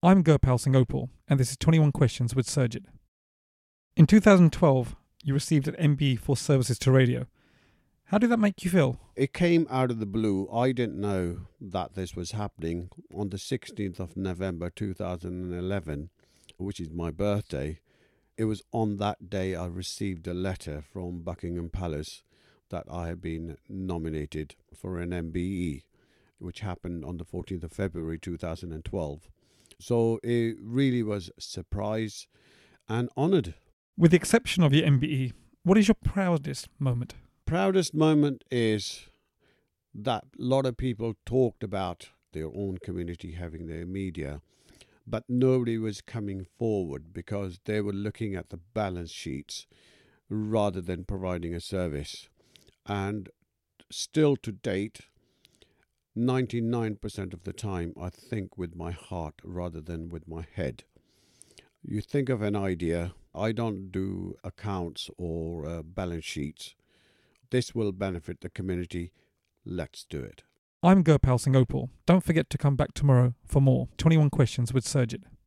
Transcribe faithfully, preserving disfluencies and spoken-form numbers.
I'm Gurpal Singh Opal, and this is twenty-one Questions with Surjit. In two thousand twelve, you received an M B E for services to radio. How did that make you feel? It came out of the blue. I didn't know that this was happening. On the sixteenth of November two thousand eleven, which is my birthday, it was on that day I received a letter from Buckingham Palace that I had been nominated for an M B E, which happened on the fourteenth of February two thousand twelve. So it really was a surprise and honoured. With the exception of your M B E, what is your proudest moment? Proudest moment is that a lot of people talked about their own community having their media, but nobody was coming forward because they were looking at the balance sheets rather than providing a service. And still to date, ninety-nine percent of the time, I think with my heart rather than with my head. You think of an idea, I don't do accounts or uh, balance sheets. This will benefit the community. Let's do it. I'm Gurpal Singh Opal. Don't forget to come back tomorrow for more twenty-one Questions with Surjit.